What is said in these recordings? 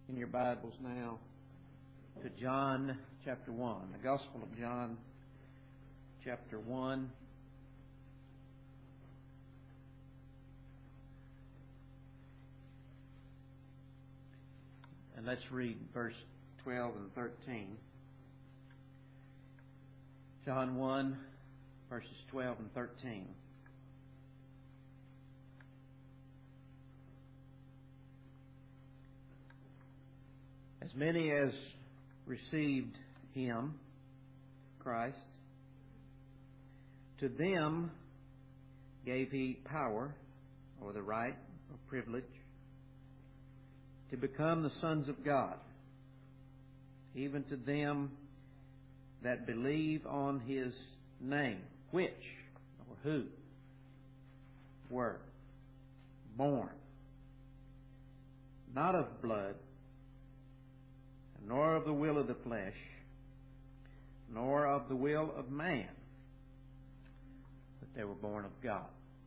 in your Bibles now to John chapter 1, the Gospel of John chapter 1. And let's read verse 12 and 13. John 1, verses 12 and 13. As many as received Him, Christ, to them gave He power, or the right or privilege, to become the sons of God, even to them that believe on His name, which, or who, were born, not of blood, nor of the will of the flesh, nor of the will of man, but they were born of God.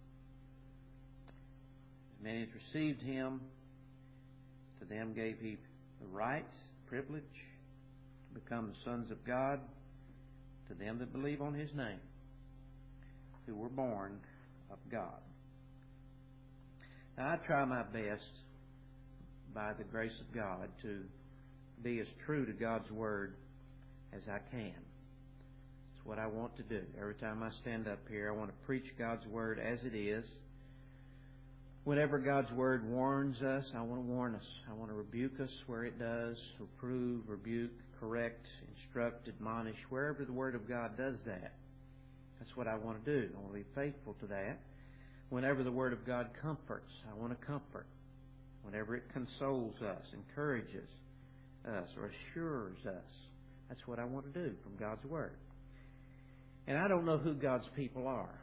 As many as received Him, to them gave He the right, privilege, to become the sons of God, to them that believe on His name, who were born of God. Now, I try my best, by the grace of God, to be as true to God's Word as I can. It's what I want to do. Every time I stand up here, I want to preach God's Word as it is. Whenever God's Word warns us, I want to warn us. I want to rebuke us where it does, reprove, rebuke, correct, instruct, admonish. Wherever the Word of God does that, that's what I want to do. I want to be faithful to that. Whenever the Word of God comforts, I want to comfort. Whenever it consoles us, encourages us, or assures us, that's what I want to do from God's Word. And I don't know who God's people are.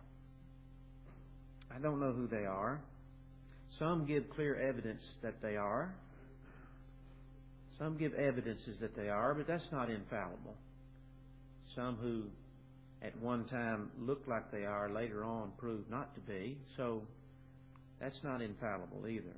I don't know who they are. Some give clear evidence that they are. Some give evidences that they are, but that's not infallible. Some who at one time look like they are, later on prove not to be. So that's not infallible either.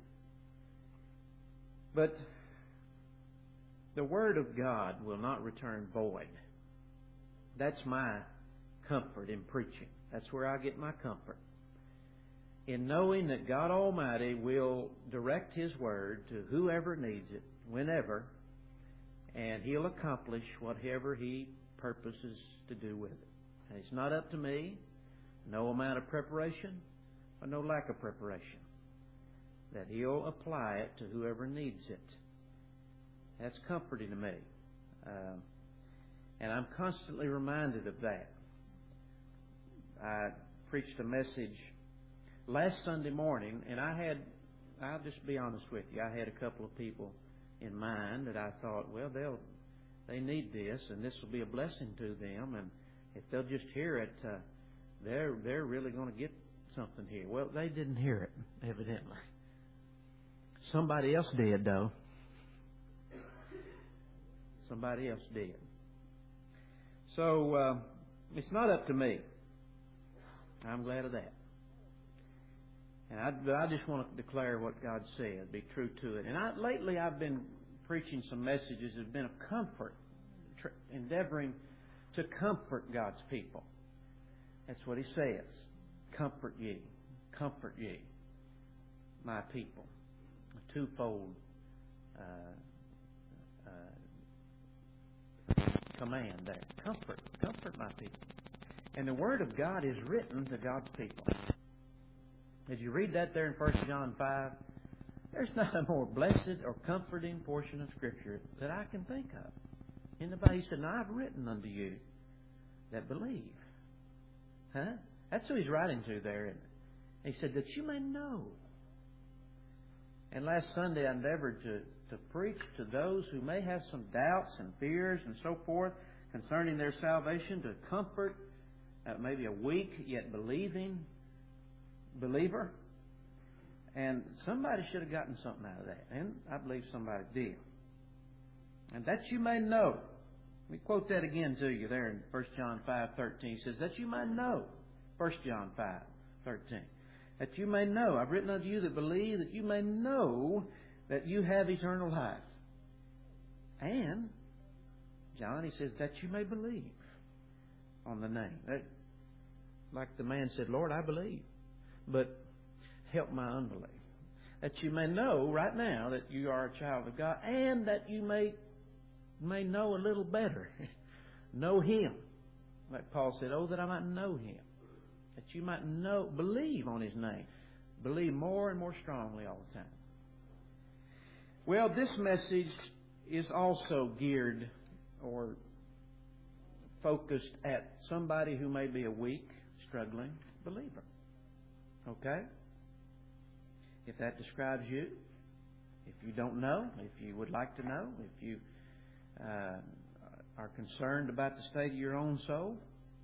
But the Word of God will not return void. That's my comfort in preaching. That's where I get my comfort. In knowing that God Almighty will direct His Word to whoever needs it, whenever, and He'll accomplish whatever He purposes to do with it. And it's not up to me, no amount of preparation or no lack of preparation, that He'll apply it to whoever needs it. That's comforting to me. And I'm constantly reminded of that. I preached a message last Sunday morning, and I'll just be honest with you, I had a couple of people in mind that I thought, well, they need this, and this will be a blessing to them, and if they'll just hear it, they're really going to get something here. Well, they didn't hear it, evidently. Somebody else did, though. Somebody else did. So, it's not up to me. I'm glad of that. And I just want to declare what God said, be true to it. And lately I've been preaching some messages that have been of comfort, endeavoring to comfort God's people. That's what He says. Comfort ye, my people. A twofold command there. Comfort my people. And the Word of God is written to God's people. As you read that there in 1 John 5, there's not a more blessed or comforting portion of Scripture that I can think of. In the Bible, He said, "Now I've written unto you that believe." Huh? That's who He's writing to there. And He said, that you may know. And last Sunday I endeavored to preach to those who may have some doubts and fears and so forth concerning their salvation, to comfort maybe a weak yet believing believer. And somebody should have gotten something out of that. And I believe somebody did. And that you may know. Let me quote that again to you there in 1 John 5:13. He says, that you may know. 1 John 5:13. That you may know. I've written unto you that believe, that you may know that you have eternal life. And, John, he says, that you may believe on the name. Like the man said, Lord, I believe, but help my unbelief. That you may know right now that you are a child of God, and that you may know a little better. Know Him. Like Paul said, oh, that I might know Him. That you might believe on His name. Believe more and more strongly all the time. Well, this message is also geared or focused at somebody who may be a weak, struggling believer. Okay? If that describes you, if you don't know, if you would like to know, if you are concerned about the state of your own soul,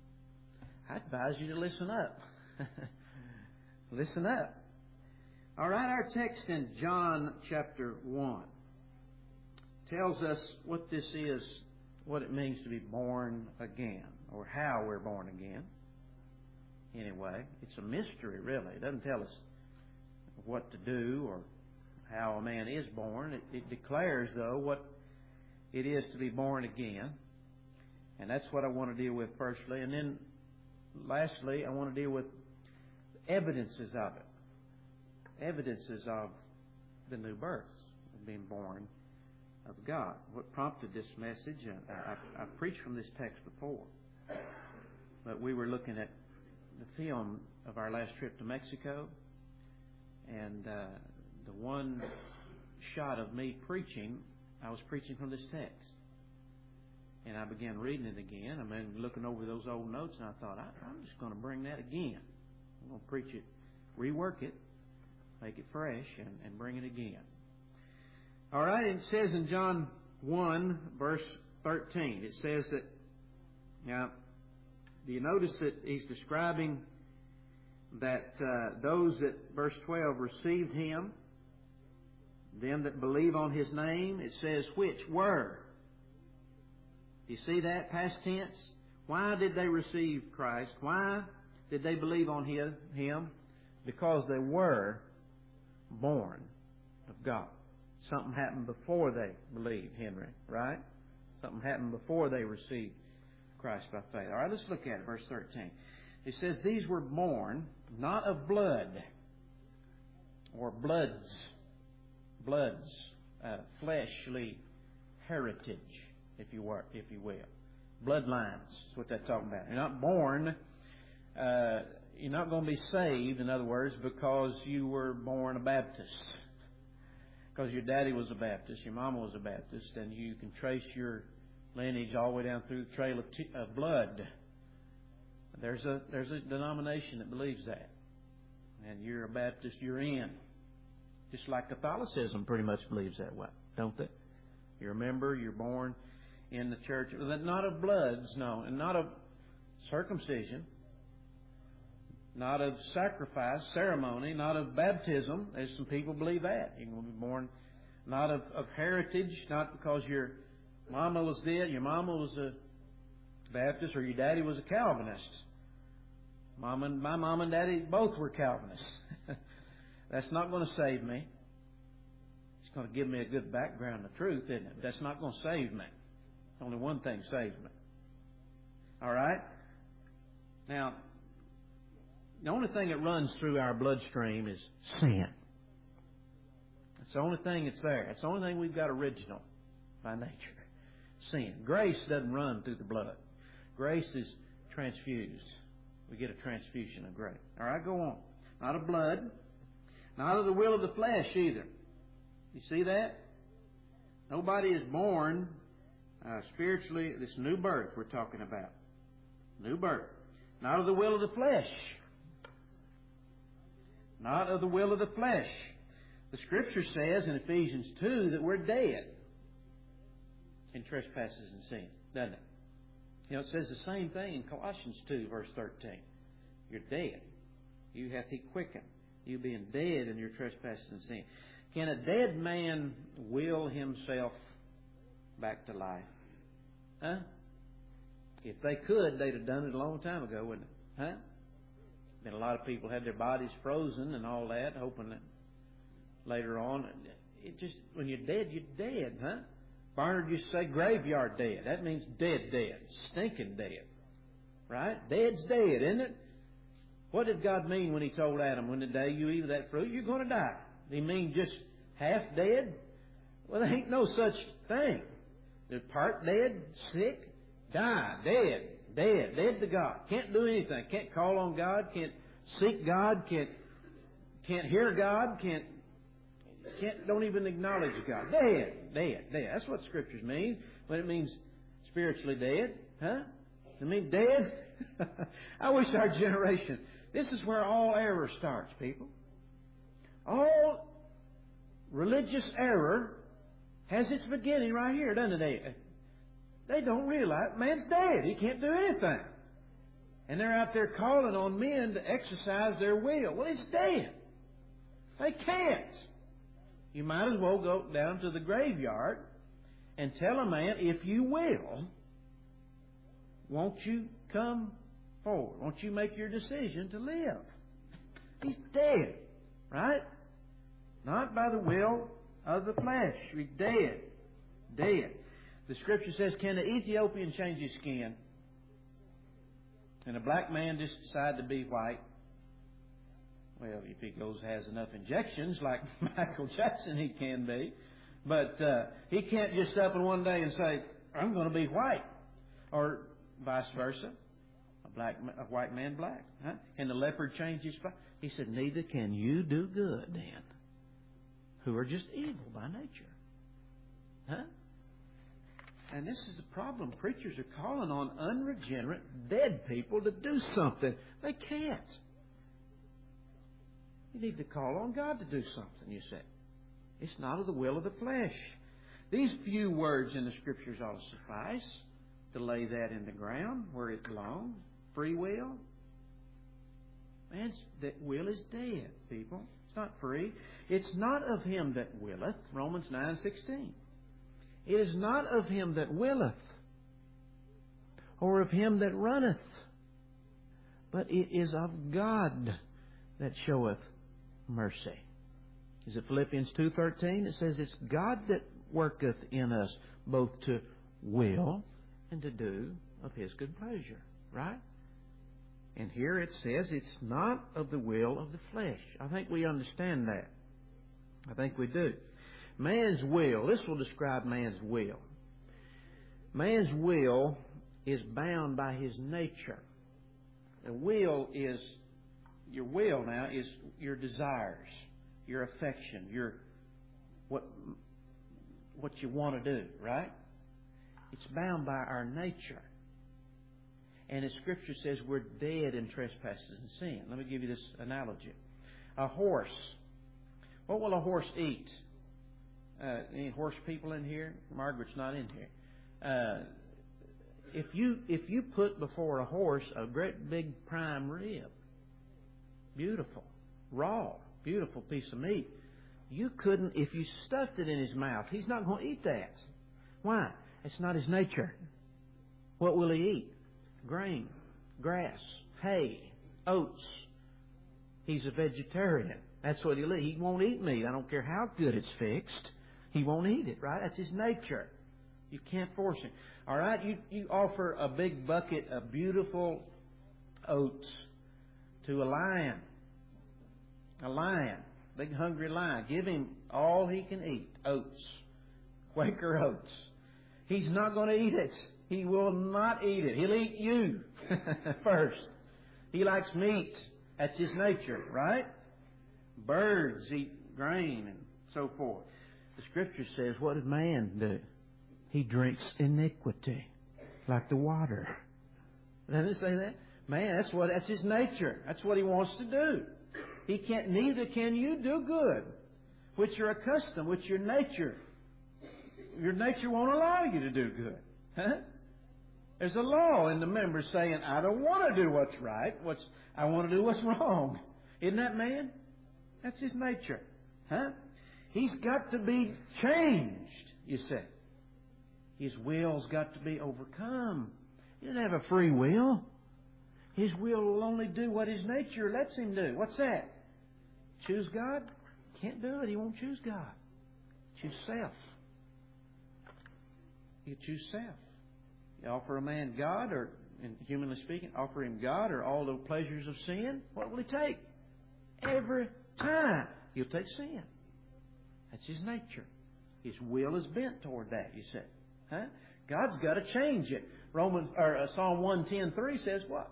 I advise you to listen up. Listen up. All right, our text in John chapter 1 tells us what this is, what it means to be born again, or how we're born again. Anyway, it's a mystery, really. It doesn't tell us what to do or how a man is born. It declares, though, what it is to be born again. And that's what I want to deal with firstly. And then, lastly, I want to deal with evidences of it. Evidences of the new birth, of being born of God. What prompted this message, I've preached from this text before, but we were looking at the film of our last trip to Mexico, and the one shot of me preaching, I was preaching from this text. And I began reading it again. I mean, looking over those old notes, and I thought, I'm just going to bring that again. I'm going to preach it, rework it, make it fresh, and bring it again. All right, it says in John 1, verse 13, it says that, now, do you notice that he's describing that those that, verse 12, received Him, them that believe on His name, it says, which were. Do you see that? Past tense. Why did they receive Christ? Why did they believe on Him? Because they were born of God. Something happened before they believed, Henry, right? Something happened before they received Christ by faith. All right, let's look at it, verse 13. It says, these were born not of blood or bloods, fleshly heritage, if you will. Bloodlines is what that's talking about. You're not born, you're not going to be saved, in other words, because you were born a Baptist. Because your daddy was a Baptist, your mama was a Baptist, and you can trace your lineage all the way down through the trail of blood. There's a denomination that believes that. And you're a Baptist, you're in. Just like Catholicism pretty much believes that way, don't they? You're a member, you're born in the church. Not of bloods, no, and not of circumcision, not of sacrifice, ceremony, not of baptism, as some people believe that. You can be born not of heritage, not because your mama was dead, your mama was a Baptist, or your daddy was a Calvinist. My mom and daddy both were Calvinists. That's not going to save me. It's going to give me a good background of truth, isn't it? That's not going to save me. Only one thing saves me. All right? Now, the only thing that runs through our bloodstream is sin. That's the only thing that's there. That's the only thing we've got original by nature. Sin. Grace doesn't run through the blood. Grace is transfused. We get a transfusion of grace. All right, go on. Not of blood. Not of the will of the flesh either. You see that? Nobody is born spiritually. This new birth we're talking about. New birth. Not of the will of the flesh. Not of the will of the flesh. The Scripture says in Ephesians 2 that we're dead in trespasses and sin, doesn't it? You know, it says the same thing in Colossians 2, verse 13. You're dead. You hath He quickened. You being dead in your trespasses and sin. Can a dead man will himself back to life? Huh? If they could, they'd have done it a long time ago, wouldn't it? Huh? Been a lot of people had their bodies frozen and all that, hoping that later on, it just, when you're dead, huh? Barnard used to say graveyard dead. That means dead, stinking dead. Right? Dead's dead, isn't it? What did God mean when He told Adam, when the day you eat of that fruit, you're going to die? Did He mean just half dead? Well, there ain't no such thing. They're part dead, sick, die, dead to God. Can't do anything. Can't call on God. Can't seek God. Can't hear God. Don't even acknowledge God. Dead. That's what Scriptures mean when it means spiritually dead. Huh? It means dead? I wish our generation... This is where all error starts, people. All religious error has its beginning right here, doesn't it? They don't realize man's dead. He can't do anything. And they're out there calling on men to exercise their will. Well, he's dead. They can't. You might as well go down to the graveyard and tell a man, if you will, won't you come forward? Won't you make your decision to live? He's dead. Right? Not by the will of the flesh. He's dead. Dead. The Scripture says, can the Ethiopian change his skin? And a black man just decide to be white? Well, if he has enough injections like Michael Jackson, he can be. But he can't just up in one day and say, I'm going to be white. Or vice versa. A white man black. Huh? Can the leopard change his spots? He said, neither can you do good then, who are just evil by nature. Huh? And this is the problem. Preachers are calling on unregenerate, dead people to do something. They can't. You need to call on God to do something, you say. It's not of the will of the flesh. These few words in the Scriptures ought to suffice to lay that in the ground where it belongs. Free will. Man's will is dead, people. It's not free. It's not of him that willeth. Romans 9:16. It is not of him that willeth, or of him that runneth, but it is of God that showeth mercy. Is it Philippians 2:13? It says it's God that worketh in us both to will and to do of His good pleasure. Right? And here it says it's not of the will of the flesh. I think we understand that. I think we do. Man's will, this will describe man's will. Man's will is bound by his nature. The will is, your will now is your desires, your affection, what you want to do, right? It's bound by our nature. And as Scripture says, we're dead in trespasses and sin. Let me give you this analogy. A horse. What will a horse eat? Any horse people in here? Margaret's not in here. If you put before a horse a great big prime rib, beautiful, raw, beautiful piece of meat, you couldn't, if you stuffed it in his mouth, he's not going to eat that. Why? It's not his nature. What will he eat? Grain, grass, hay, oats. He's a vegetarian. That's what he'll eat. He won't eat meat. I don't care how good it's fixed. He won't eat it, right? That's his nature. You can't force him. All right? You offer a big bucket of beautiful oats to a lion. A lion. Big hungry lion. Give him all he can eat. Oats. Quaker oats. He's not going to eat it. He will not eat it. He'll eat you first. He likes meat. That's his nature, right? Birds eat grain and so forth. The Scripture says, what did man do? He drinks iniquity like the water. Doesn't it say that? Man, that's his nature. That's what he wants to do. He can't, neither can you do good, which you're accustomed, which your nature won't allow you to do good. Huh? There's a law in the members saying, I don't want to do what's right. I want to do what's wrong. Isn't that man? That's his nature. Huh? He's got to be changed, you say. His will's got to be overcome. He doesn't have a free will. His will only do what his nature lets him do. What's that? Choose God? Can't do it. He won't choose God. Choose self. You choose self. You offer a man God, or, and humanly speaking, offer him God or all the pleasures of sin. What will he take? Every time he'll take sin. That's his nature. His will is bent toward that, you say. Huh? God's got to change it. Psalm 110:3 says what?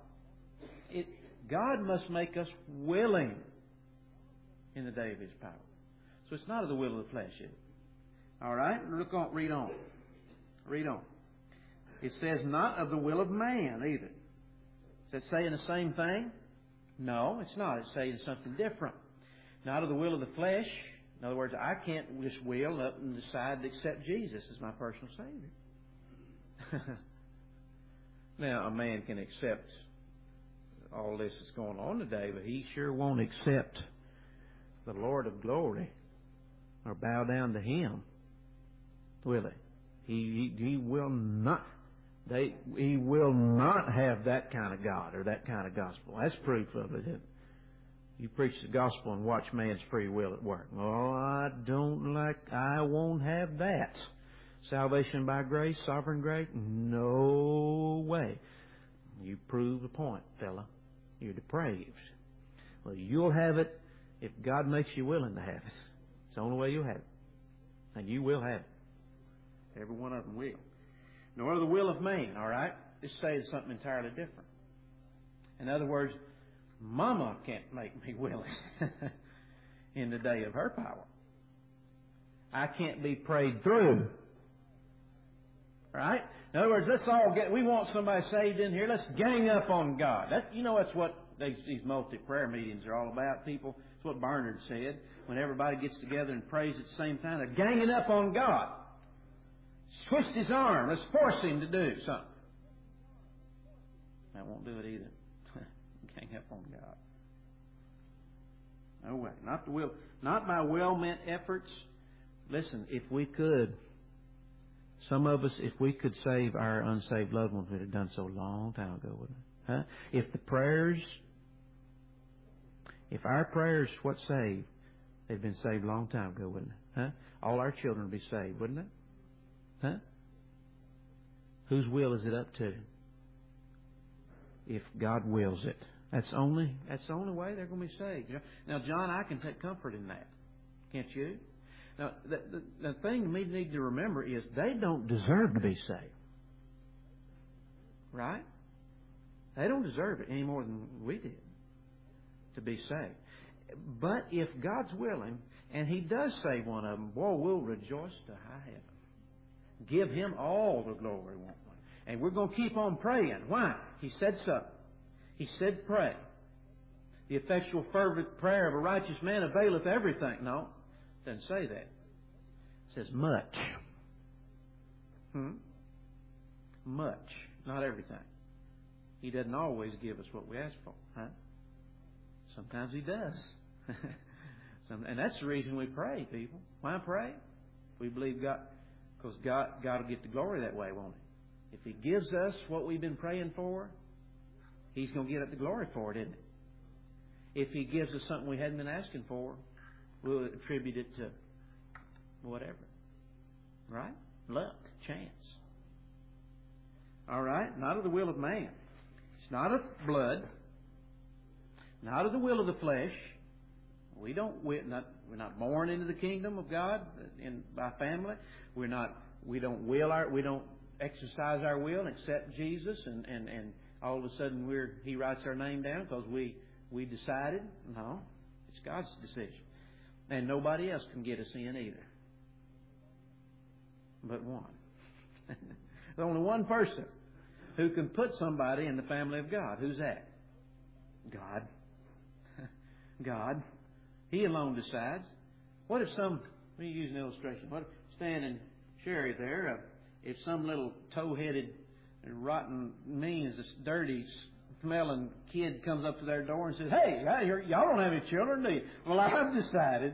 God must make us willing in the day of His power. So it's not of the will of the flesh, is it? All right? Read on. Read on. It says not of the will of man either. Is that saying the same thing? No, it's not. It's saying something different. Not of the will of the flesh. In other words, I can't just will up and decide to accept Jesus as my personal Savior. Now, a man can accept all this that's going on today, but he sure won't accept the Lord of glory or bow down to Him, will he? He will not. He will not have that kind of God or that kind of gospel. That's proof of it. You preach the gospel and watch man's free will at work. Oh, I won't have that. Salvation by grace, sovereign grace? No way. You prove the point, fella. You're depraved. Well, you'll have it if God makes you willing to have it. It's the only way you'll have it. And you will have it. Every one of them will. Nor the will of man, all right? This says something entirely different. In other words, Mama can't make me willing in the day of her power. I can't be prayed through. Right? In other words, we want somebody saved in here. Let's gang up on God. That's what these multi-prayer meetings are all about, people. That's what Bernard said. When everybody gets together and prays at the same time, they're ganging up on God. Twist His arm. Let's force Him to do something. That won't do it either. Gang up on God. No way. Not by well-meant efforts. Listen, if we could, some of us, if we could save our unsaved loved ones, we'd have done so a long time ago, wouldn't we? Huh? If our prayers what saved, they'd been saved a long time ago, wouldn't they? Huh? All our children would be saved, wouldn't it? Huh? Whose will is it up to? If God wills it. That's the only way they're going to be saved. Now, John, I can take comfort in that. Can't you? Now, the thing we need to remember is they don't deserve to be saved. Right? They don't deserve it any more than we did to be saved. But if God's willing, and He does save one of them, boy, we'll rejoice to high heaven. Give Him all the glory, won't we? And we're going to keep on praying. Why? He said so. He said pray. The effectual fervent prayer of a righteous man availeth everything. No, it doesn't say that. It says much. Much, not everything. He doesn't always give us what we ask for. Huh? Sometimes He does. And that's the reason we pray, people. Why pray? We believe God, because God will get the glory that way, won't He? If He gives us what we've been praying for, He's going to get the glory for it, isn't it? If He gives us something we hadn't been asking for, we'll attribute it to whatever. Right? Luck, chance. All right? Not of the will of man. It's not of blood. Not of the will of the flesh. We're not born into the kingdom of God by family. We don't exercise our will and accept Jesus and all of a sudden He writes our name down because we decided. No, it's God's decision. And nobody else can get us in either. But one. There's only one person who can put somebody in the family of God. Who's that? God. God. He alone decides. What if let me use an illustration. What if standing Sherry there, if some little toe-headed, rotten, mean, dirty, smelling kid comes up to their door and says, "Hey, y'all don't have any children, do you?" Well, I've decided.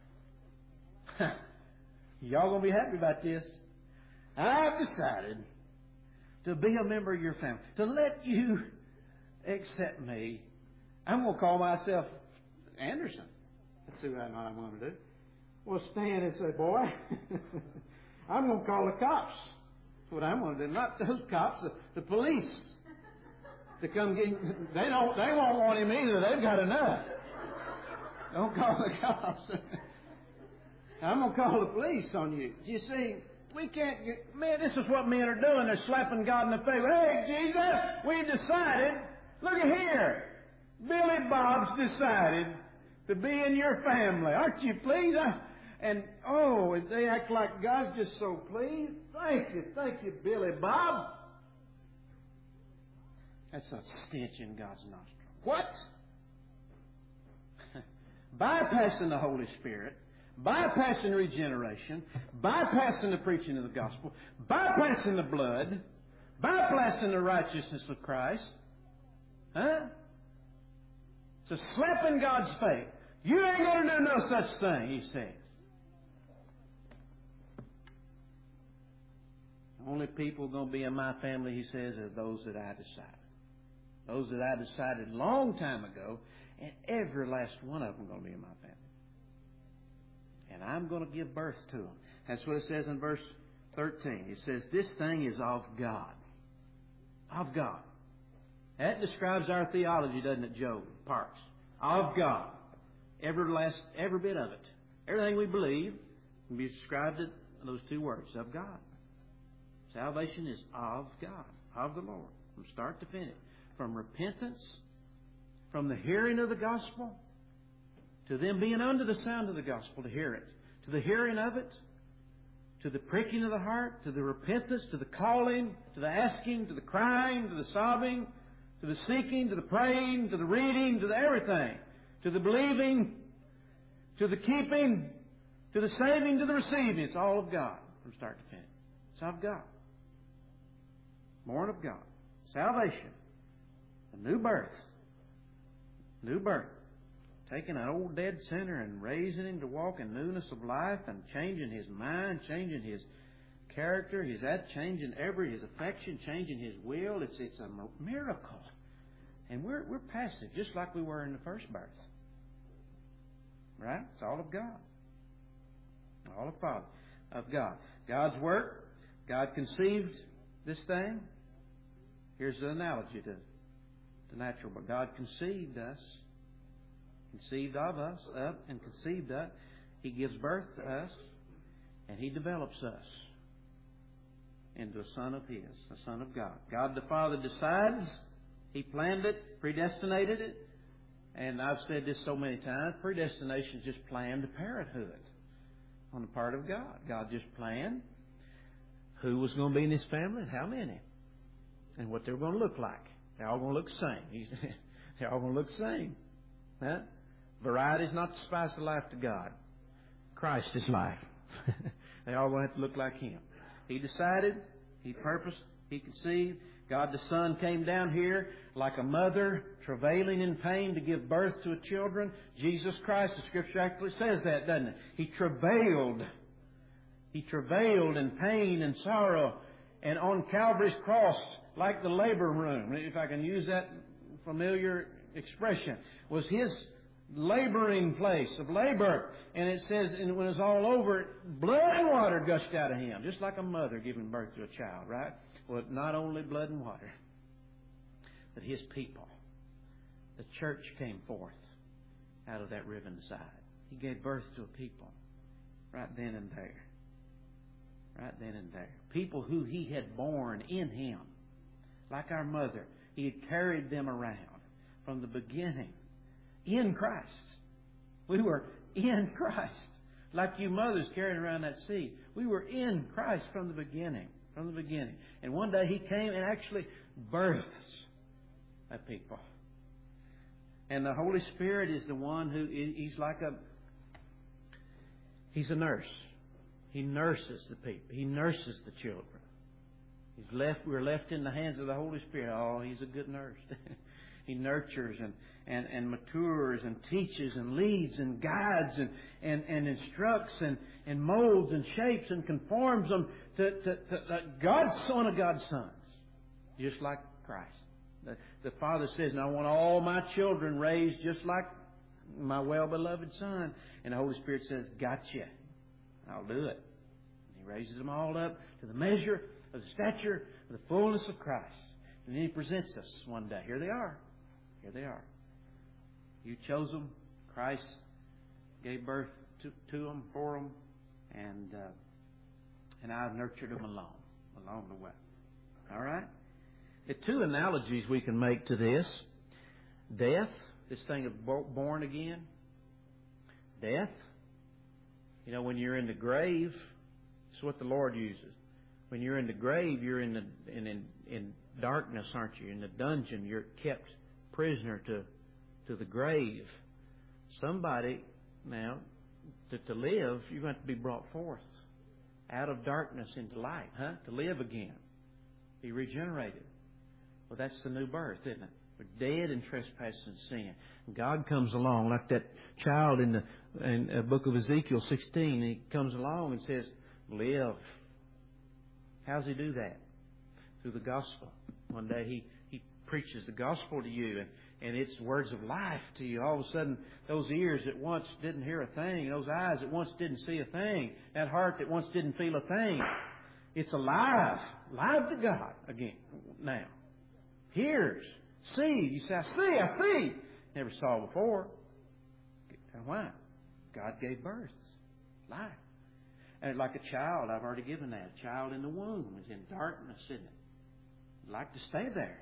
Y'all going to be happy about this. I've decided to be a member of your family, to let you accept me. I'm going to call myself Anderson. Let's see what I'm going to do. Well, stand and say, "Boy, I'm going to call the cops what I'm going to do. Not those cops, the police. To come get him. They won't want him either. They've got enough. Don't call the cops. I'm going to call the police on you. You see, we can't get... Man, this is what men are doing. They're slapping God in the face. Hey, Jesus, we've decided. Look at here. Billy Bob's decided to be in your family. Aren't you pleased? And they act like God's just so pleased. Thank you, Billy Bob. That's a stench in God's nostril. What? Bypassing the Holy Spirit, bypassing regeneration, bypassing the preaching of the gospel, bypassing the blood, bypassing the righteousness of Christ. Huh? It's a slap in God's face. You ain't going to do no such thing, He says. The only people going to be in my family, He says, are those that I decided. Those that I decided a long time ago, and every last one of them going to be in my family. And I'm going to give birth to them. That's what it says in verse 13. It says, this thing is of God. Of God. That describes our theology, doesn't it, Joe Parks? Of God. Every bit of it. Everything we believe can be described in those two words, of God. Salvation is of God, of the Lord, from start to finish. From repentance, from the hearing of the gospel, to them being under the sound of the gospel to hear it, to the hearing of it, to the pricking of the heart, to the repentance, to the calling, to the asking, to the crying, to the sobbing, to the seeking, to the praying, to the reading, to the everything, to the believing, to the keeping, to the saving, to the receiving. It's all of God from start to finish. It's of God. Born of God. Salvation. A new birth. New birth. Taking an old dead sinner and raising him to walk in newness of life and changing his mind, changing his character, changing his affection, changing his will. It's a miracle. And we're passive, just like we were in the first birth. Right? It's all of God. All of Father. Of God. God's work. God conceived this thing. Here's the analogy to the natural. But God conceived us, conceived of us, up and conceived us. He gives birth to us, and He develops us into a son of His, a son of God. God the Father decides. He planned it, predestinated it. And I've said this so many times, predestination is just planned parenthood on the part of God. God just planned who was going to be in His family and how many. And what they were going to look like. They're all going to look the same. They're all going to look the same. Huh? Variety is not the spice of life to God. Christ is life. They all going to have to look like Him. He decided, He purposed, He conceived. God the Son came down here like a mother travailing in pain to give birth to children. Jesus Christ, the Scripture actually says that, doesn't it? He travailed. He travailed in pain and sorrow. And on Calvary's cross, like the labor room, if I can use that familiar expression, was His laboring place of labor. And it says, and when it was all over, blood and water gushed out of Him, just like a mother giving birth to a child, right? Well, not only blood and water, but His people. The church came forth out of that riven side. He gave birth to a people right then and there. Right then and there. People who He had born in Him. Like our mother. He had carried them around from the beginning. In Christ. We were in Christ. Like you mothers carrying around that seed. We were in Christ from the beginning. From the beginning. And one day He came and actually birthed a people. And the Holy Spirit is the one who, He's a nurse. He nurses the people. He nurses the children. We're left in the hands of the Holy Spirit. Oh, He's a good nurse. He nurtures and matures and teaches and leads and guides and instructs and molds and shapes and conforms them to one of God's sons. Just like Christ. The Father says, and I want all my children raised just like my well-beloved Son. And the Holy Spirit says, gotcha. I'll do it. And He raises them all up to the measure of the stature of the fullness of Christ. And then He presents us one day. Here they are. Here they are. You chose them. Christ gave birth to them, for them, and I've nurtured them along the way. All right? The two analogies we can make to this: death, this thing of born again. Death. You know, when you're in the grave, it's what the Lord uses. When you're in the grave, you're in darkness, aren't you? In the dungeon, you're kept prisoner to the grave. Somebody now, to live, you're going to be brought forth out of darkness into light, to live again, be regenerated. Well, that's the new birth, isn't it? We're dead in trespass and sin. And God comes along like that child in the book of Ezekiel 16. He comes along and says, live. How does He do that? Through the gospel. One day He preaches the gospel to you, and it's words of life to you. All of a sudden, those ears that once didn't hear a thing, those eyes that once didn't see a thing, that heart that once didn't feel a thing, it's alive to God again now. Hears, sees. You say, I see. Never saw before. And why? God gave birth, life. And like a child, I've already given that. A child in the womb is in darkness, isn't it? Would like to stay there.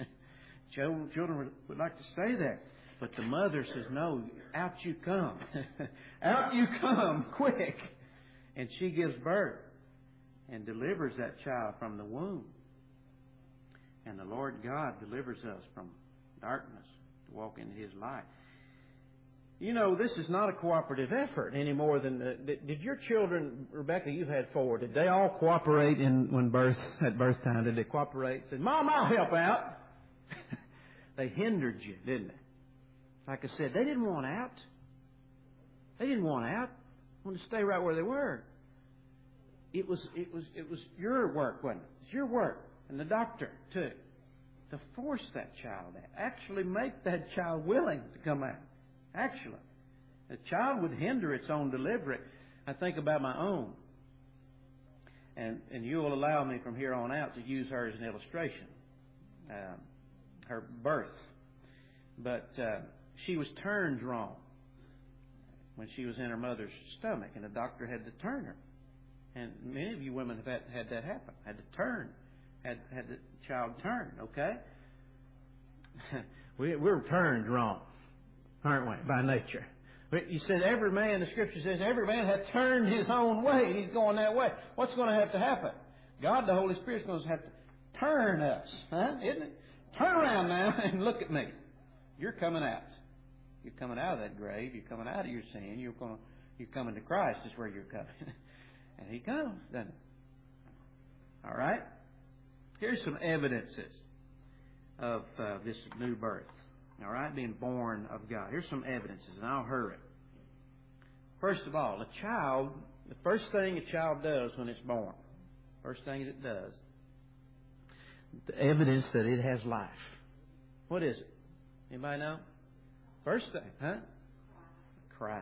Children would like to stay there. But the mother says, no, out you come. Out you come, quick. And she gives birth and delivers that child from the womb. And the Lord God delivers us from darkness to walk into His light. You know, this is not a cooperative effort any more than... Did your children, Rebecca, you've had 4, did they all cooperate at birth time? Did they cooperate? Said, Mom, I'll help out. They hindered you, didn't they? Like I said, they didn't want out. They didn't want out. They wanted to stay right where they were. It was your work, wasn't it? It's your work. And the doctor, too. To force that child out. Actually make that child willing to come out. Actually. The child would hinder its own delivery. I think about my own. And you will allow me from here on out to use her as an illustration. Her birth. But she was turned wrong when she was in her mother's stomach. And the doctor had to turn her. And many of you women have had that happen. Had to turn. Had the child turned, okay? We're turned wrong, aren't we, by nature? You said every man, the Scripture says, every man hath turned his own way, and he's going that way. What's going to have to happen? God, the Holy Spirit's going to have to turn us, isn't it? Turn around now and look at me. You're coming out. You're coming out of that grave. You're coming out of your sin. You're coming to Christ is where you're coming. And He comes, doesn't He? All right? Here's some evidences of this new birth. All right? Being born of God. Here's some evidences, and I'll hurry. First of all, a child, the first thing a child does when it's born, first thing it does, the evidence that it has life. What is it? Anybody know? First thing, cries.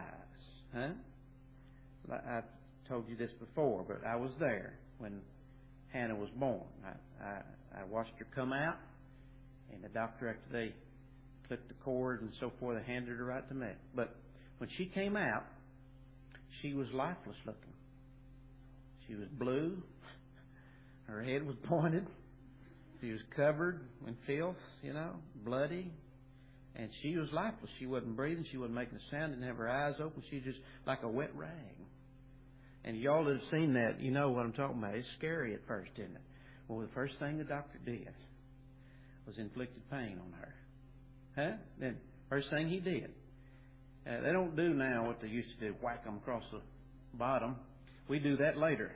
I've told you this before, but I was there when Hannah was born. I watched her come out, and the doctor, after they clipped the cord and so forth, they handed her right to me. But when she came out, she was lifeless looking. She was blue. Her head was pointed. She was covered in filth, bloody. And she was lifeless. She wasn't breathing. She wasn't making a sound. Didn't have her eyes open. She was just like a wet rag. And y'all that have seen that, you know what I'm talking about. It's scary at first, isn't it? Well, the first thing the doctor did was inflicted pain on her. Then first thing he did. They don't do now what they used to do, whack them across the bottom. We do that later.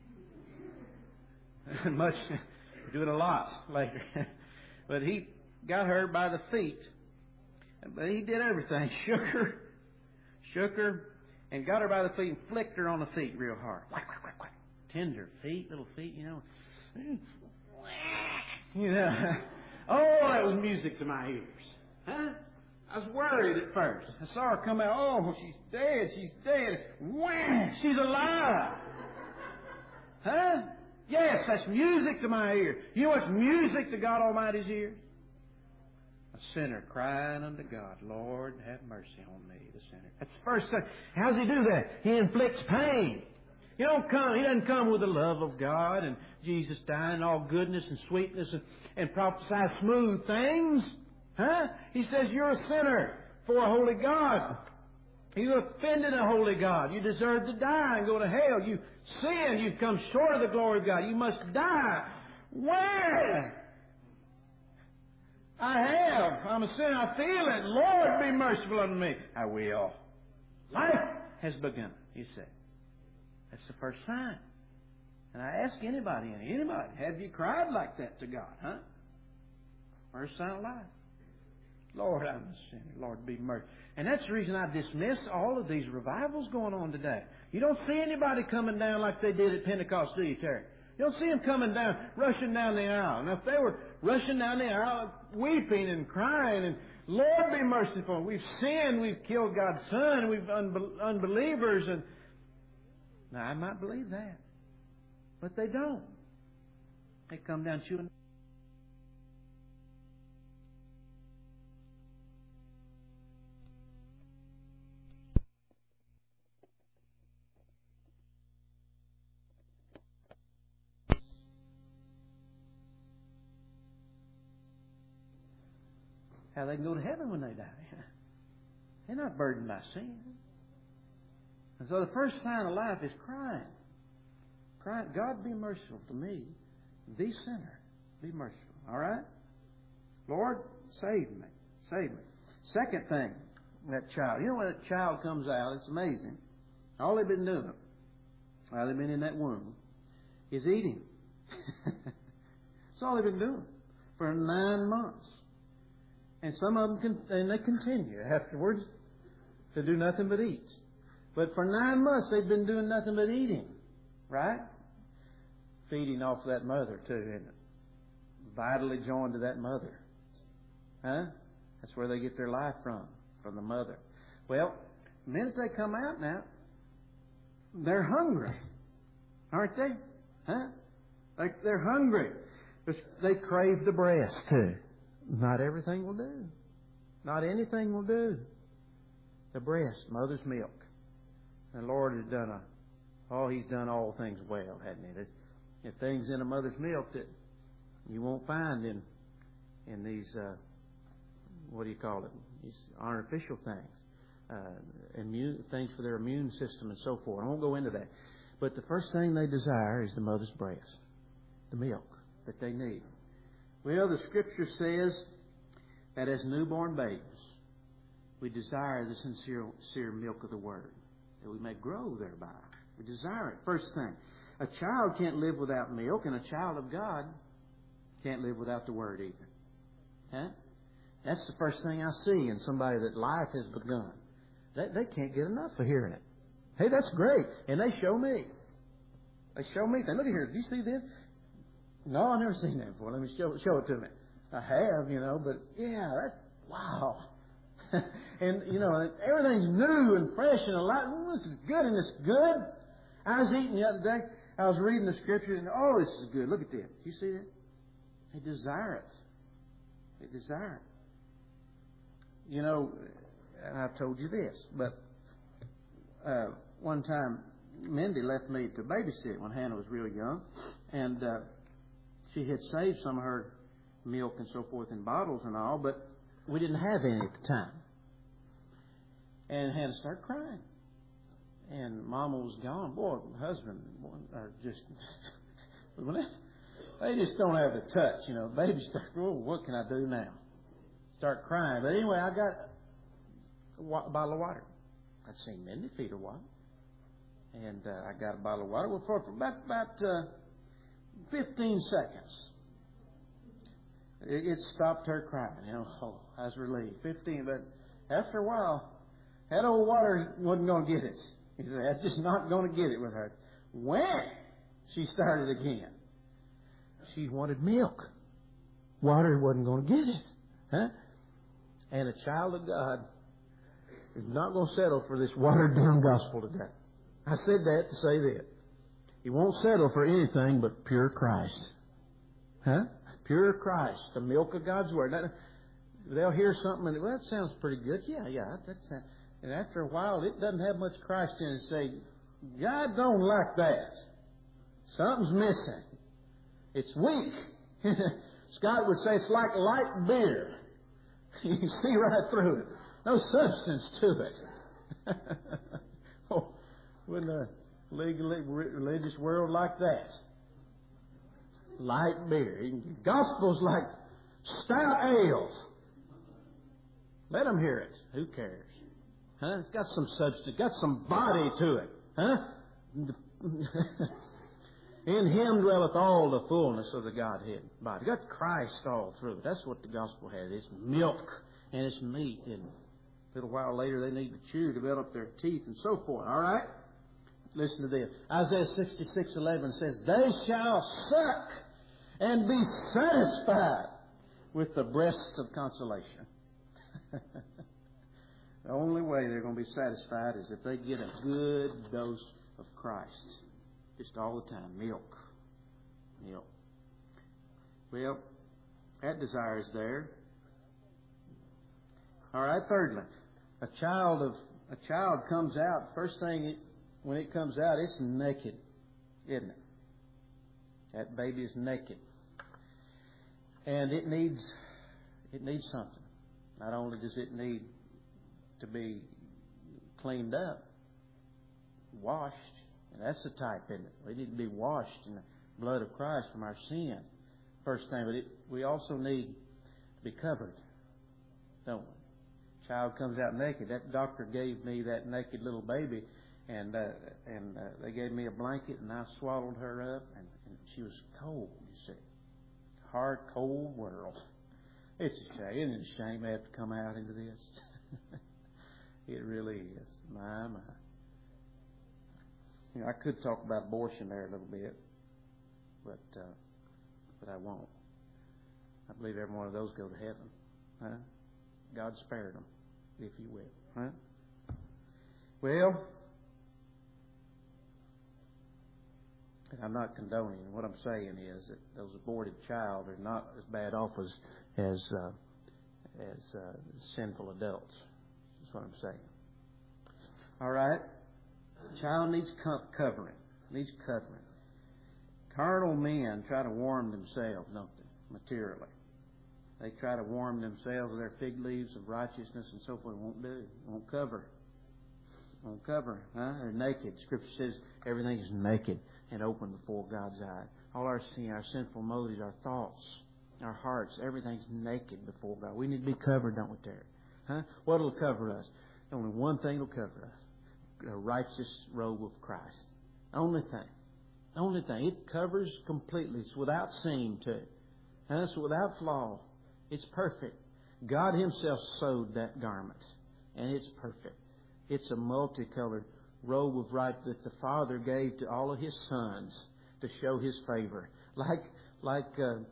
We do it a lot later. But he got her by the feet. But he did everything. Shook her, and got her by the feet and flicked her on the feet real hard. Whack, whack, whack, whack. Tender feet, little feet, Oh, that was music to my ears. I was worried at first. I saw her come out. Oh, she's dead. She's dead. Wham! She's alive. Yes, that's music to my ear. You know what's music to God Almighty's ears? A sinner crying unto God, Lord, have mercy on me, the sinner. That's the first thing. How does He do that? He inflicts pain. He doesn't come with the love of God and Jesus dying and all goodness and sweetness and prophesy smooth things. Huh? He says, you're a sinner for a holy God. You offended a holy God. You deserve to die and go to hell. You sinned. You've come short of the glory of God. You must die. Where? I have. I'm a sinner. I feel it. Lord, be merciful unto me. I will. Life has begun, He said. That's the first sign. And I ask anybody, have you cried like that to God, huh? First sign of life. Lord, I'm a sinner. Lord, be merciful. And that's the reason I dismiss all of these revivals going on today. You don't see anybody coming down like they did at Pentecost, do you, Terry? You don't see them coming down, rushing down the aisle. Now, if they were rushing down the aisle, weeping and crying, and Lord, be merciful. We've sinned. We've killed God's Son. We've unbelievers. And now, I might believe that. But they don't. They come down chewing. How they can go to heaven when they die. They're not burdened by sin. And so the first sign of life is crying. Crying, God, be merciful to me, the sinner. Be merciful. All right? Lord, save me. Save me. Second thing, that child. You know when a child comes out, it's amazing. All they've been doing, while they've been in that womb, is eating. That's all they've been doing for 9 months. And some of them they continue afterwards to do nothing but eat. But for 9 months they've been doing nothing but eating. Right? Feeding off that mother too, isn't it? Vitally joined to that mother. Huh? That's where they get their life from the mother. Well, the minute they come out now, they're hungry. Aren't they? Huh? They're hungry. They crave the breast too. Not everything will do. Not anything will do. The breast, mother's milk. The Lord has done He's done all things well, hasn't He? There's things in a mother's milk that you won't find in these, what do you call it? These artificial things. Things for their immune system and so forth. I won't go into that. But the first thing they desire is the mother's breast. The milk that they need. Well, the Scripture says that as newborn babes, we desire the sincere milk of the Word, that we may grow thereby. We desire it. First thing, a child can't live without milk, and a child of God can't live without the Word either. Huh? That's the first thing I see in somebody that life has begun. They can't get enough of hearing it. Hey, that's great. And they show me. They show me. They look at here. Do you see this? No, I've never seen that before. Let me show it to me. I have, but yeah, wow. And, everything's new and fresh and alive. Oh, this is good and it's good. I was eating the other day. I was reading the Scripture and, oh, this is good. Look at this. You see that? They desire it. They desire it. And I've told you this, but one time Mindy left me to babysit when Hannah was really young, and she had saved some of her milk and so forth in bottles and all, but we didn't have any at the time. And Hannah started crying. And Mama was gone. Boy, husband are just, they just don't have the touch, Babies start, oh, what can I do now? Start crying. But anyway, I got a bottle of water. I'd seen Mindy feed her water. And I got a bottle of water. Well, for about 15 seconds, it stopped her crying. Oh, I was relieved. 15, but after a while, that old water wasn't going to get it. He said, that's just not going to get it with her. When she started again, she wanted milk. Water wasn't going to get it. Huh? And a child of God is not going to settle for this watered-down gospel today. I said that to say this. He won't settle for anything but pure Christ. Huh? Pure Christ, the milk of God's Word. They'll hear something and, well, that sounds pretty good. Yeah. And after a while, it doesn't have much Christ in it. And say, God don't like that. Something's missing. It's weak. Scott would say it's like light beer. You can see right through it. No substance to it. Oh, wouldn't a religious world like that? Light beer. Gospel's like stout ale. Let them hear it. Who cares? Huh? It's got some substance. Got some body to it. Huh? In Him dwelleth all the fullness of the Godhead body. Got Christ all through it. That's what the gospel has. It's milk and it's meat. And a little while later they need to chew, develop their teeth, and so forth. All right? Listen to this. Isaiah 66:11 says, "They shall suck and be satisfied with the breasts of consolation." The only way they're going to be satisfied is if they get a good dose of Christ. Just all the time. Milk. Well, that desire is there. All right, thirdly, a child comes out. First thing, when it comes out, it's naked, isn't it? That baby is naked. And it needs something. Not only does it need to be cleaned up, washed, and that's the type, isn't it? We need to be washed in the blood of Christ from our sin. First thing, but we also need to be covered, don't we? Child comes out naked. That doctor gave me that naked little baby, and they gave me a blanket, and I swallowed her up, and she was cold. You see, hard, cold world. It's a shame. Isn't it a shame I have to come out into this? It really is. My. You know, I could talk about abortion there a little bit, but I won't. I believe every one of those go to heaven. Huh? God spared them, if you will. Huh? Well, I'm not condoning. What I'm saying is that those aborted child are not as bad off as sinful adults. That's what I'm saying. All right? The child needs covering. Needs covering. Carnal men try to warm themselves, don't they? Materially. They try to warm themselves with their fig leaves of righteousness and so forth. It won't do. Won't cover. Won't cover. Huh? They're naked. Scripture says everything is naked and open before God's eye. All our sin, our sinful motives, our thoughts, our hearts, everything's naked before God. We need to be covered, don't we, Terry? Huh? What will cover us? Only one thing will cover us. A righteous robe of Christ. Only thing. Only thing. It covers completely. It's without seam to it. It's without flaw. It's perfect. God Himself sewed that garment. And it's perfect. It's a multicolored robe of right that the Father gave to all of His sons to show His favor. Like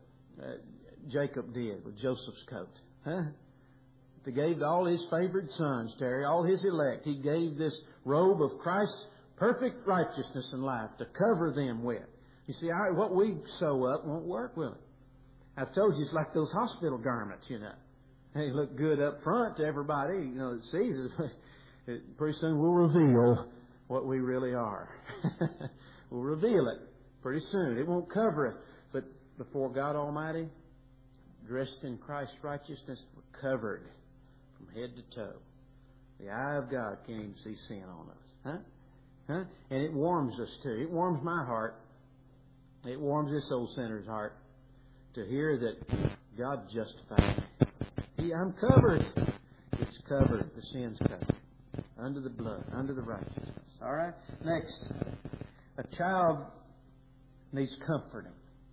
Jacob did with Joseph's coat. Huh? He gave to all His favored sons, Terry, all His elect. He gave this robe of Christ's perfect righteousness and life to cover them with. You see, what we sew up won't work, will it? I've told you it's like those hospital garments, you know. They look good up front to everybody, you know, that sees it. Pretty soon we'll reveal what we really are. We'll reveal it pretty soon. It won't cover it. But before God Almighty, dressed in Christ's righteousness, we're covered from head to toe. The eye of God can't even see sin on us. Huh? And it warms us too. It warms my heart. It warms this old sinner's heart to hear that God justified me. I'm covered. It's covered. The sin's covered. Under the blood. Under the righteousness. All right? Next. A child needs comforting.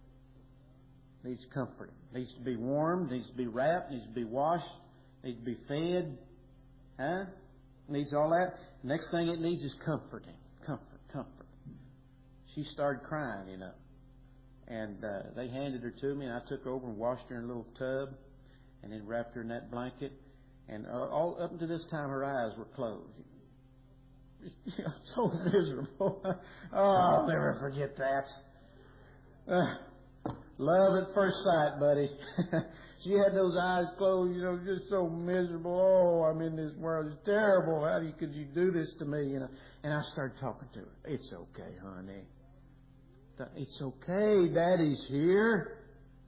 Needs comforting. Needs to be warmed. Needs to be wrapped. Needs to be washed. Needs to be fed. Huh? Needs all that. Next thing it needs is comforting. Comfort. She started crying, you know. And they handed her to me, and I took her over and washed her in a little tub, and then wrapped her in that blanket. And all up until this time, her eyes were closed. I'm so miserable. Oh, I'll never forget that. Love at first sight, buddy. She had those eyes closed, just so miserable. Oh, I'm in this world. It's terrible. Could you do this to me? And I started talking to her. It's okay, honey. It's okay. Daddy's here.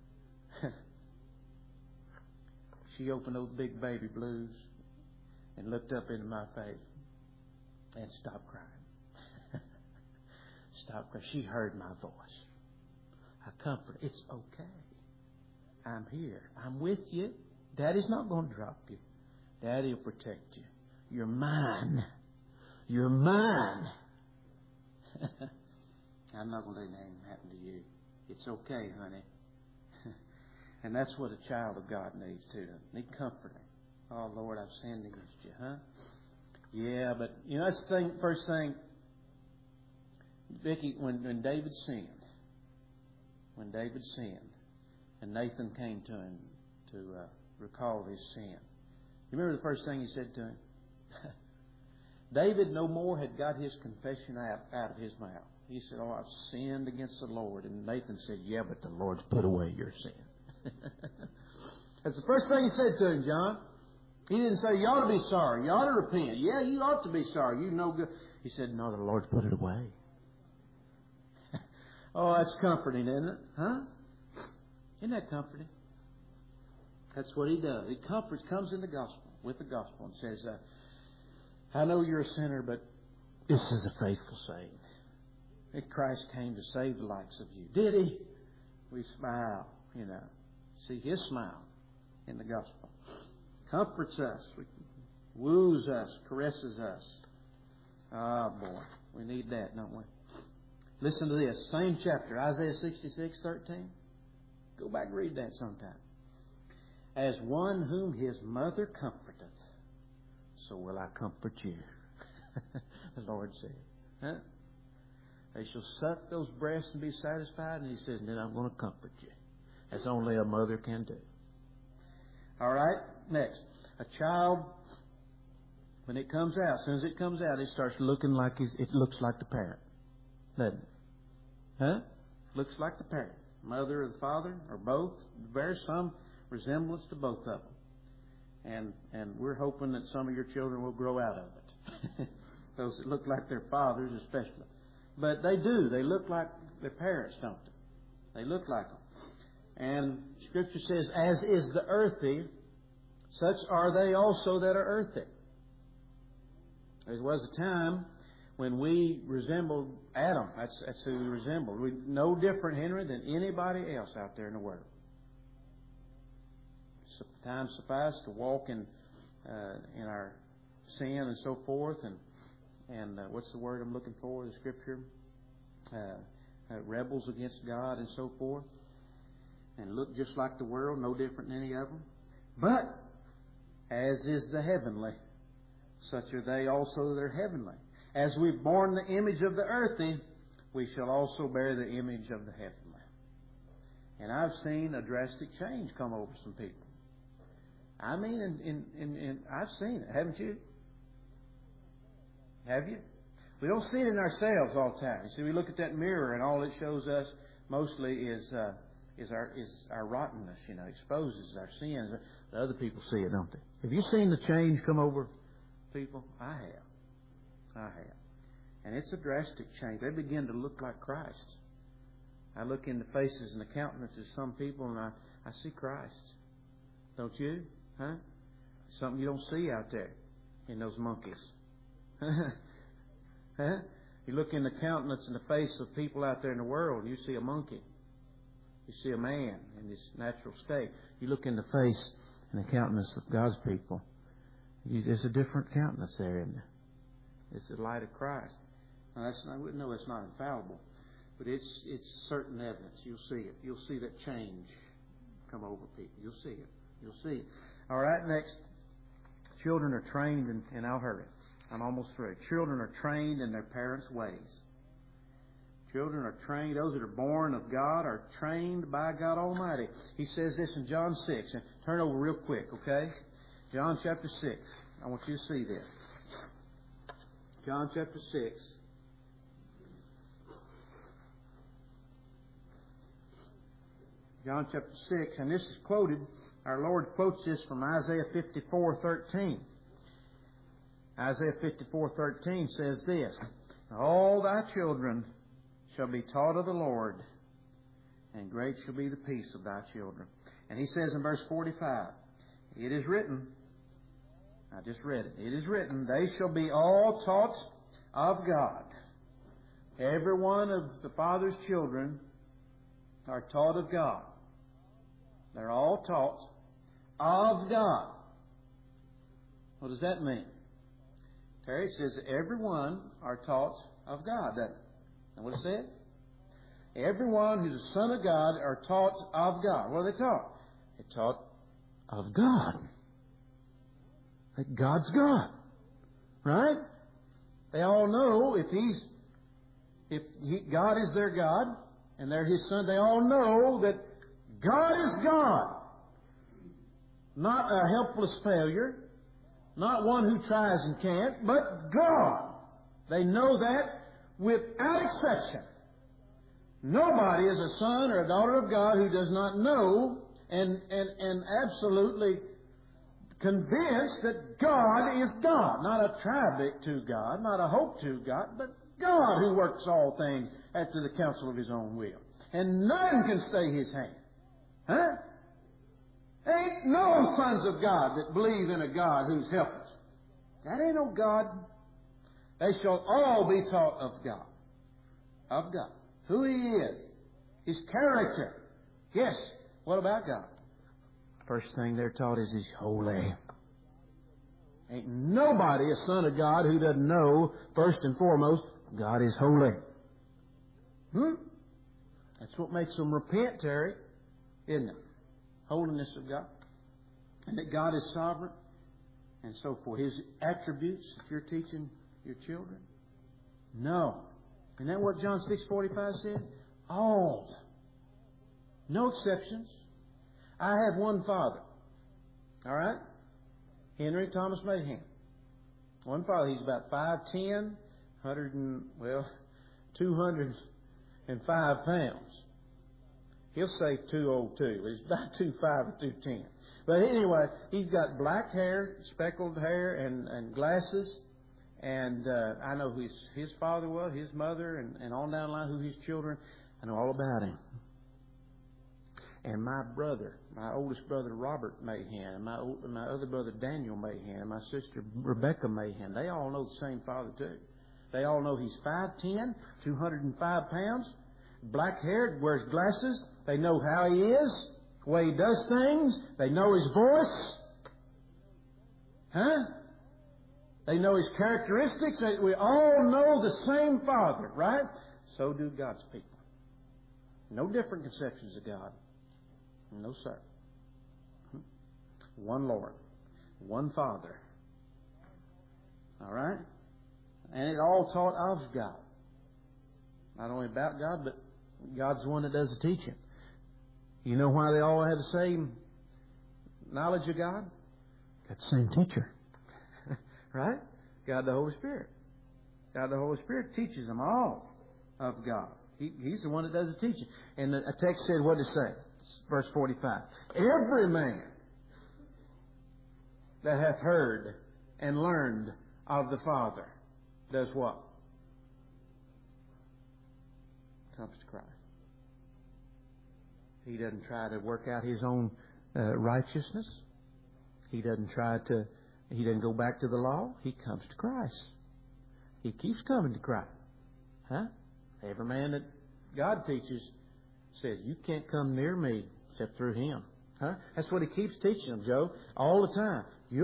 She opened those big baby blues and looked up into my face and stopped crying. Stopped crying. She heard my voice. I comfort her. It's okay. I'm here. I'm with you. Daddy's not going to drop you. Daddy will protect you. You're mine. You're mine. I'm not going to let anything happen to you. It's okay, honey. And that's what a child of God needs too. Need comforting. Oh, Lord, I've sinned against you, huh? Yeah, but, that's the thing, first thing, Vicki, when David sinned, and Nathan came to him to recall his sin, you remember the first thing he said to him? David no more had got his confession out of his mouth. He said, oh, I've sinned against the Lord. And Nathan said, yeah, but the Lord's put away your sin. That's the first thing he said to him, John. He didn't say, you ought to be sorry. You ought to repent. Yeah, you ought to be sorry. You know good. He said, no, the Lord's put it away. Oh, that's comforting, isn't it? Huh? Isn't that comforting? That's what he does. He comforts, comes in the gospel, with the gospel, and says, I know you're a sinner, but this is a faithful saying. That Christ came to save the likes of you. Did he? We smile, See his smile in the gospel. Comforts us, woos us, caresses us. Ah, boy, we need that, don't we? Listen to this, same chapter, Isaiah 66:13. Go back and read that sometime. As one whom his mother comforteth, so will I comfort you. The Lord said. Huh? They shall suck those breasts and be satisfied. And he says, and then I'm going to comfort you. As only a mother can do. All right, next. A child, when it comes out, as soon as it comes out, it starts looking like it looks like the parent. Doesn't it? Huh? Looks like the parent. Mother or the father, or both. Bears some resemblance to both of them. And we're hoping that some of your children will grow out of it. Those that look like their fathers especially. But they do. They look like their parents, don't they? They look like them. And Scripture says, as is the earthy, such are they also that are earthy. There was a time when we resembled Adam. That's who we resembled. We're no different, Henry, than anybody else out there in the world. Time sufficed to walk in our sin and so forth, and what's the word I'm looking for? The Scripture, rebels against God and so forth, and look just like the world, no different than any of them. But as is the heavenly, such are they also that are heavenly. As we've borne the image of the earthy, we shall also bear the image of the heavenly. And I've seen a drastic change come over some people. I mean, I've seen it, haven't you? Have you? We don't see it in ourselves all the time. You see, we look at that mirror, and all it shows us mostly is our rottenness. Exposes our sins. The other people see it, don't they? Have you seen the change come over people? I have, and it's a drastic change. They begin to look like Christ. I look in the faces and the countenances of some people, and I see Christ. Don't you? Huh? Something you don't see out there in those monkeys. Huh? You look in the countenance and the face of people out there in the world, and you see a monkey. You see a man in his natural state. You look in the face and the countenance of God's people. There's a different countenance there, isn't there? It's the light of Christ. Now, it's not infallible, but it's certain evidence. You'll see it. You'll see that change come over people. You'll see it. You'll see it. All right, next. Children are trained, and I'll hurry. I'm almost through. Children are trained in their parents' ways. Children are trained. Those that are born of God are trained by God Almighty. He says this in John 6. And turn over real quick, okay? John chapter 6. I want you to see this. John chapter 6. John chapter 6, and this is quoted, our Lord quotes this from Isaiah 54:13. Isaiah 54:13 says this, "All thy children shall be taught of the Lord, and great shall be the peace of thy children." And He says in verse 45, "It is written," I just read it, "It is written, they shall be all taught of God." Every one of the Father's children are taught of God. They're all taught of God. What does that mean? Terry, it says everyone are taught of God, doesn't it? And what it said? Everyone who's a son of God are taught of God. What are they taught? They're taught of God. That God's God. Right? They all know if God is their God and they're His son, they all know that God is God. Not a helpless failure. Not one who tries and can't, but God. They know that without exception. Nobody is a son or a daughter of God who does not know and absolutely convinced that God is God. Not a try bit to God, not a hope to God, but God who works all things after the counsel of His own will. And none can stay His hand. Huh? Ain't no sons of God that believe in a God who's helpless. That ain't no God. They shall all be taught of God. Of God. Who He is. His character. Yes. What about God? First thing they're taught is He's holy. Ain't nobody a son of God who doesn't know, first and foremost, God is holy. That's what makes them repent, Terry. Isn't it? Holiness of God. And that God is sovereign. And so forth. His attributes, if you're teaching your children. No. Isn't that what John 6:45 said? All. No exceptions. I have one father. All right? Henry Thomas Mahan. One father. He's about 5'10", 205 pounds. He'll say 202. He's about 2'5" or 210. But anyway, he's got black hair, speckled hair, and glasses. And I know who his father was, his mother, and on down the line who his children. I know all about him. And my brother, my oldest brother Robert Mahan, and my other brother Daniel Mahan, and my sister Rebecca Mahan, they all know the same father too. They all know he's 5'10", 205 pounds, black hair, wears glasses. They know how he is, the way he does things. They know his voice. Huh? They know his characteristics. We all know the same Father, right? So do God's people. No different conceptions of God. No, sir. One Lord. One Father. All right? And it all taught of God. Not only about God, but God's the one that does the teaching. You know why they all have the same knowledge of God? Got the same teacher. Right? God the Holy Spirit. God the Holy Spirit teaches them all of God. He's the one that does the teaching. And a text said, what did it say? Verse 45. Every man that hath heard and learned of the Father does what? Comes to Christ. He doesn't try to work out his own righteousness. He doesn't go back to the law. He comes to Christ. He keeps coming to Christ. Huh? Every man that God teaches says, you can't come near me except through Him. Huh? That's what He keeps teaching them, Joe, all the time. You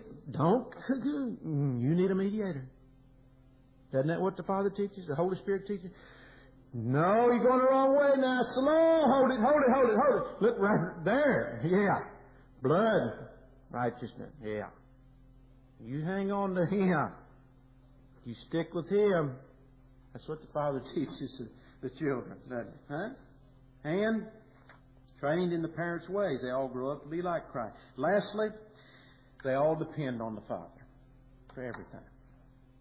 need a mediator. Isn't that what the Father teaches, the Holy Spirit teaches? No, you're going the wrong way now. Slow. Hold it. Look right there. Yeah. Blood. Righteousness. Yeah. You hang on to Him. You stick with Him. That's what the Father teaches the children, doesn't it? Huh? And trained in the parents' ways, they all grow up to be like Christ. Lastly, they all depend on the Father for everything.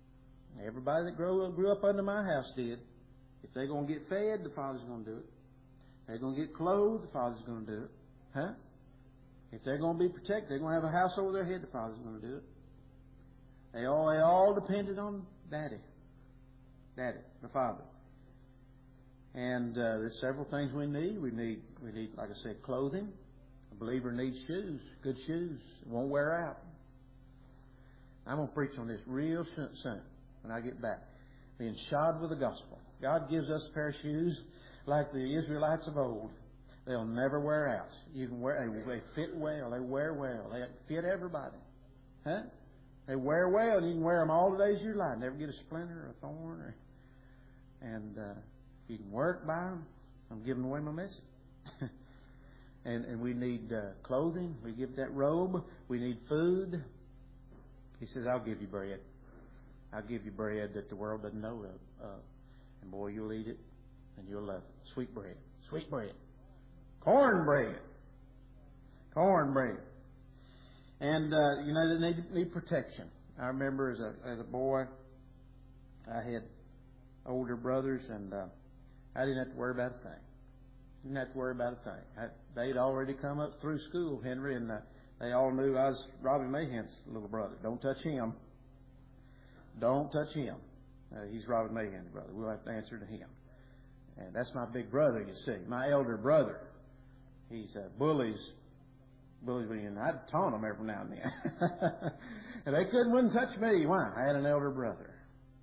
Everybody that grew up under my house did. If they're going to get fed, the Father's going to do it. If they're going to get clothed, the Father's going to do it. Huh? If they're going to be protected, they're going to have a house over their head, the Father's going to do it. They all depended on Daddy, the Father. And there's several things we need. We need, like I said, clothing. A believer needs shoes, good shoes. It won't wear out. I'm going to preach on this real soon when I get back. Being shod with the gospel. God gives us a pair of shoes like the Israelites of old. They'll never wear out. You can they fit well. They wear well. They fit everybody. Huh? They wear well, and you can wear them all the days of your life. Never get a splinter or a thorn. And you can work by them. I'm giving away my message. and we need clothing. We give that robe. We need food. He says, I'll give you bread. I'll give you bread that the world doesn't know of. And boy, you'll eat it and you'll love it. Sweet bread. Sweet bread. Cornbread. Cornbread. And, they need protection. I remember as a boy, I had older brothers, and I didn't have to worry about a thing. Didn't have to worry about a thing. They'd already come up through school, Henry, and they all knew I was Robbie Mahan's little brother. Don't touch him. Don't touch him. He's Robbie Mahan's brother. We'll have to answer to him. And that's my big brother, you see. My elder brother. He's bullies me, and I'd taunt them every now and then. And they wouldn't touch me. Why? I had an elder brother.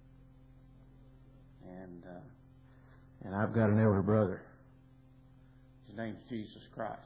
And I've got an elder brother. His name's Jesus Christ.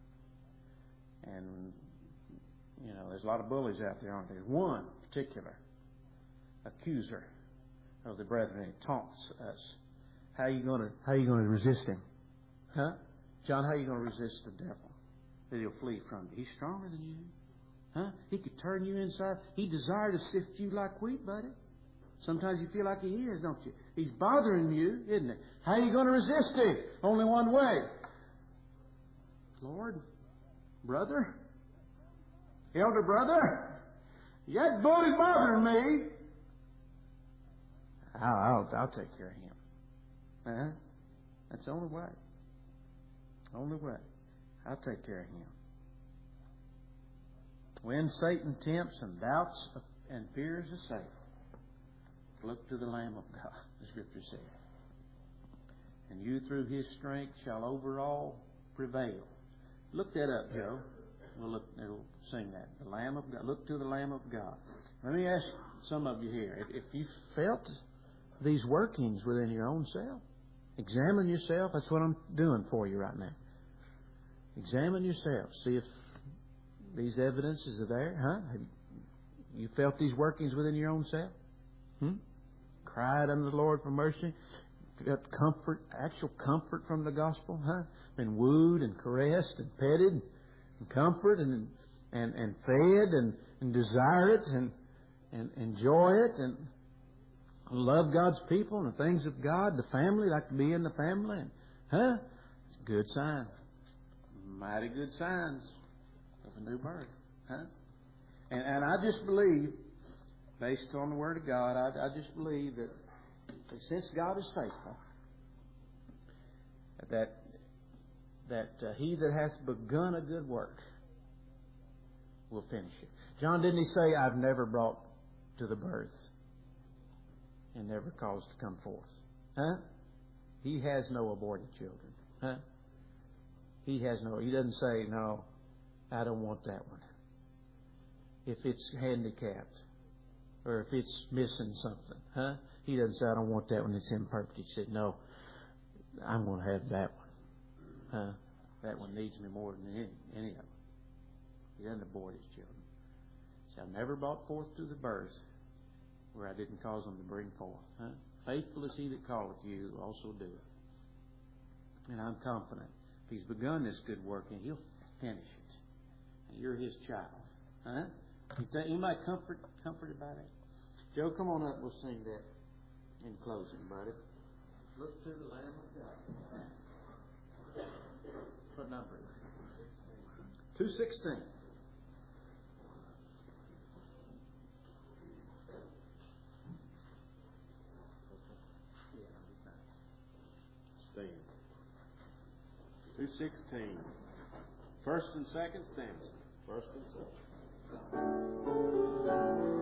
And, there's a lot of bullies out there, aren't there? One particular accuser of the brethren. He taunts us. How are you going to resist him? Huh? John, how are you going to resist the devil? That he'll flee from you. He's stronger than you. Huh? He could turn you inside. He desired to sift you like wheat, buddy. Sometimes you feel like he is, don't you? He's bothering you, isn't he? How are you going to resist him? Only one way. Lord, brother, elder brother, that bully's bothering me. I'll take care of him. That's the only way. Only way. I'll take care of him. When Satan tempts and doubts and fears assail, look to the Lamb of God, the Scripture says. And you through His strength shall over all prevail. Look that up, Joe. It'll sing that. The Lamb of God. Look to the Lamb of God. Let me ask some of you here. If you felt these workings within your own self, examine yourself. That's what I'm doing for you right now. Examine yourself. See if these evidences are there. Huh? Have you felt these workings within your own self? Cried unto the Lord for mercy. Got comfort, actual comfort from the gospel. Huh? Been wooed and caressed and petted and comforted and fed and desire it and enjoy it and love God's people and the things of God, the family, like to be in the family. It's a good sign. Mighty good signs of a new birth. And I just believe, based on the Word of God, I just believe that since God is faithful, that He that hath begun a good work will finish it. John, didn't he say, I've never brought to the birth and never caused to come forth? He has no aborted children. He doesn't say, no, I don't want that one. If it's handicapped or if it's missing something, He doesn't say, I don't want that one, it's imperfect. He said, no, I'm going to have that one. That one needs me more than any of them. He doesn't abort His children. He said, I've never brought forth to the birth where I didn't cause them to bring forth. Faithful is He that calleth you, also do it. And I'm confident if He's begun this good work, and He'll finish it. And you're His child. Anybody comforted by that? Joe, come on up. We'll sing that in closing, buddy. Look to the Lamb of God. What number is it? 216. stand. 216. First and second stand. First and second.